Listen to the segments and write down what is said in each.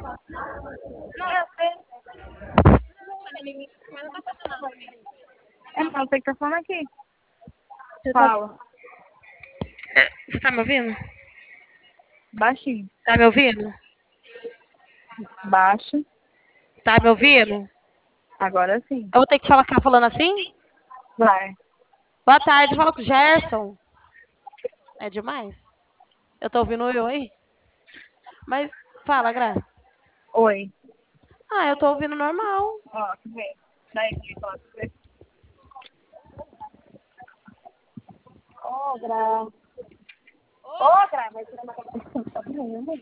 Não, eu sei. Mas não tá funcionando pra mim. É, mas tem que estar falando aqui. Você tá, Fala. você tá me ouvindo? Baixinho. Tá me ouvindo? Baixo. Tá me ouvindo? Agora sim. Eu vou ter que ficar falando assim? Vai. Boa tarde, fala com o Gerson. É demais. Eu tô ouvindo eu aí? Mas fala, Gra. Oi. Ah, eu tô ouvindo normal. Ó, tu vê. Daí, deixa eu falar com você. Ô, Gra. Ô, Gra, vai tirar uma cabeça.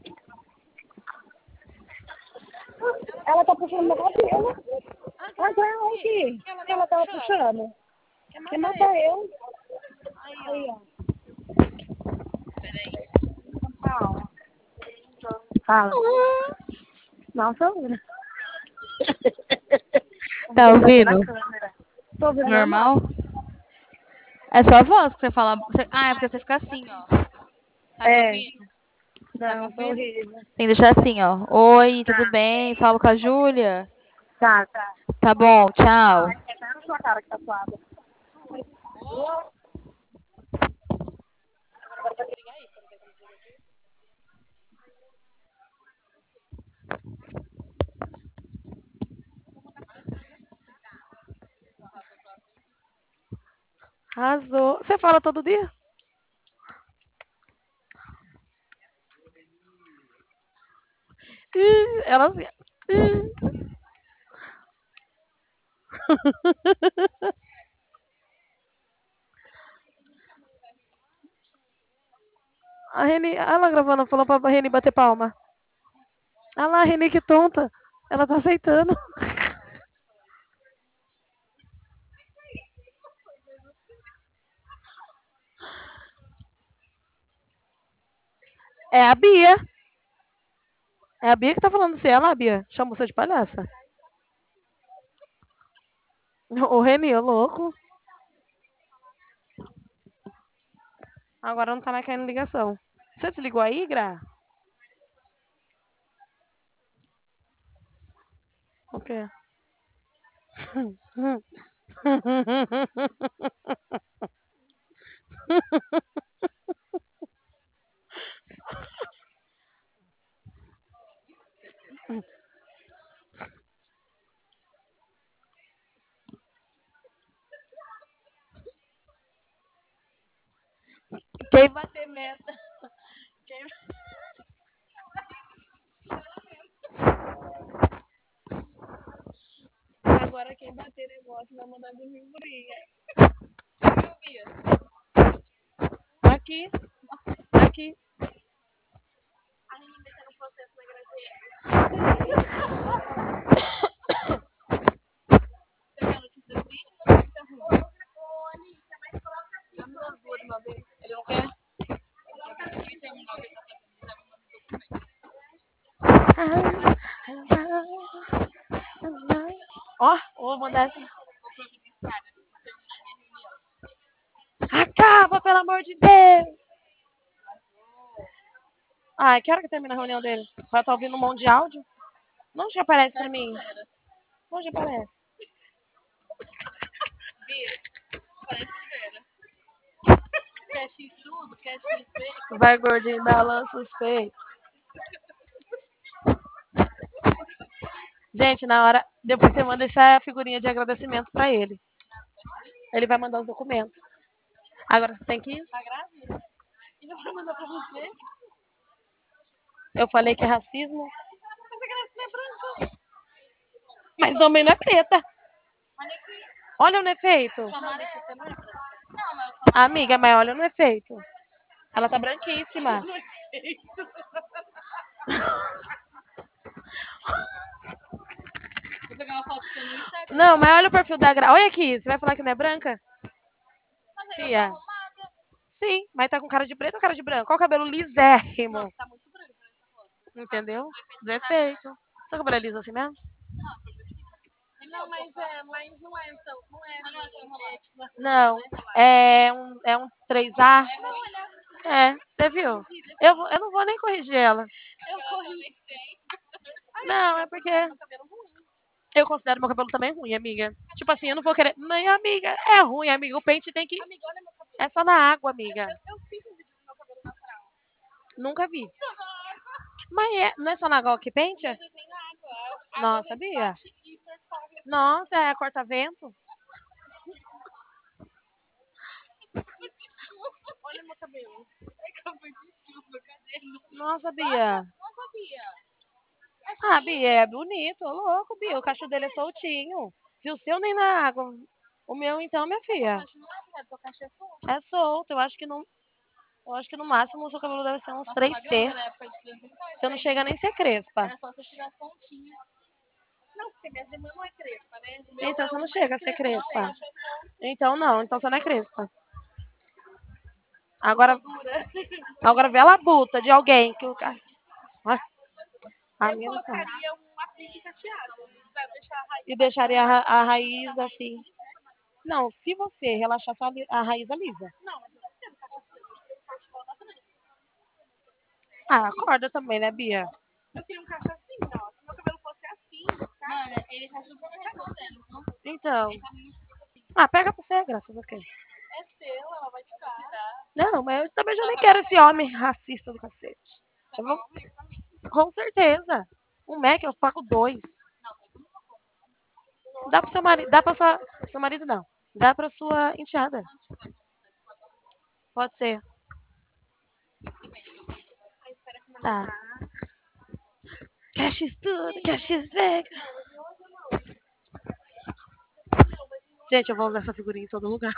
Ela tá puxando meu cabelo. Ah, Gra, olha aqui. Que ela tava puxando. Quer matar eu? Aí, ó. Fala. Fala. Nossa, Gra. Tá Tem que bater na ouvindo? câmera. Tô ouvindo normal. Normal? É só a voz que você fala. Ah, é porque você fica assim, ó. Tá me É. ouvindo? Tá me Não, tô ouvindo? horrível. Tem que deixar assim, ó. Oi, tudo Tá, bem? Falo com a Júlia. tá, tá. Tá bom, tchau. É até na sua cara que tá suada. Arrasou. Você fala todo dia? Ela assim. A Reni, ela gravando, falou pra Reni bater palma. Olha lá, a Reni, que tonta. Ela tá aceitando. É a Bia. É a Bia que tá falando assim. Ela, a Bia. Chama você de palhaça. O Reni, ô louco. Agora não tá mais caindo ligação. Você desligou aí, Gra? O quê? Quem bater meta? Quem... Agora quem bater negócio vai mandar de figurinha. Aqui, aqui. Você quer notícia triste ou notícia ruim? As duas de uma vez. Ele não quer? Ó, vou mandar essa. Acaba, pelo amor de Deus! Ai, que hora que termina a reunião dele? Vai estar ouvindo um monte de áudio? Não te aparece pra mim. Não te aparece. Quer X tudo? Quer X bacon? Vai, gordinho, balança os peitos. Gente, na hora, depois você manda essa figurinha de agradecimento pra ele. Ele vai mandar os documentos. Agora você tem que ir. Tá grávida? Ele vai mandar pra você. Eu falei que é racismo. Mas a graça não é branca. Mas também não é preta. Olha o efeito. Amiga, mas olha no efeito. Ela tá branquíssima. Vou pegar uma foto pra você no Instagram. Não, mas olha o perfil da Gra. Olha aqui, você vai falar que não é branca? Mas aí ela tá arrumada. Sim, mas tá com cara de preto ou cara de branco? Olha o cabelo lisérrimo. Não, tá muito branco nessa foto. Entendeu? Do efeito. Seu cabelo é liso assim mesmo? Não, mas não é tão. Não é. Não, é um 3A. É, você viu? Eu não vou nem corrigir ela. Eu corrigi. Não, é porque eu considero meu cabelo também ruim, amiga. Tipo assim, eu não vou querer. Mãe, amiga, é ruim, amiga. O pente tem que. É só na água, amiga. Nunca vi. Mas não é só na água que penteia? Nossa, sabia? Nossa, é corta-vento? Olha meu cabelo. É que eu fui de chuva, cadê? Nossa, Bia. Não sabia. Ah, Bia, é bonito, ô louco, Bia. O cacho dele é soltinho. Se o seu nem na água. O meu, então, minha filha. Continuar, teu cachê é solto. É solto. Eu acho que não. Eu acho que no máximo o seu cabelo deve ser uns 3C. Na época de 2002. Você não chega nem a ser crespa. Era só você tirar as pontinhas. Não, porque minhas irmãs não é crespa, né? O meu Então é você o não mais chega a ser Não, crespa. eu acho solto. Então não, então você não é crespa. Agora, Dura. agora vê a labuta de alguém que o cara. A Eu minha não sabe. colocaria um aplique cacheado. Pra deixar a raiz. E deixaria a raiz assim. Não, se você relaxar só a raiz alisa. Não, mas eu não quero cacheado. Eu quero cachorro da frente. Ah, acorda também, né, Bia? Eu queria um cacho assim, ó. Se meu cabelo fosse assim, tá? Mano, ele tá super respondendo, viu? Então. Ele tá muito assim. Ah, pega pra você, graças a Deus. É seu, ela vai te dar. Não, mas eu também já nem quero esse homem racista do cacete. Eu vou... Com certeza. Um Mac eu pago 2. Dá pro seu marido. Dá pra sua. Seu marido não. Dá pra sua enteada. Pode ser. Tá. Cash tudo, cash Vegas. Gente, eu vou usar essa figurinha em todo lugar.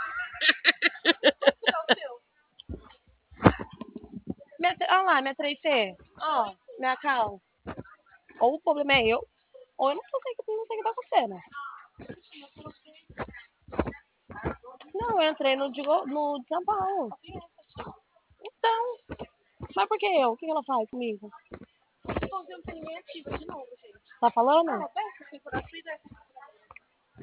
Olha lá, minha 3C. Ó, minha cal. Ou o problema é eu, ou eu não sei o que tá acontecendo. Não, eu entrei no de São Paulo. Então, mas por que eu? O que ela faz comigo? Eu não tenho ninguém ativa de novo, gente. Tá falando? Ah, peça, assim, por assim,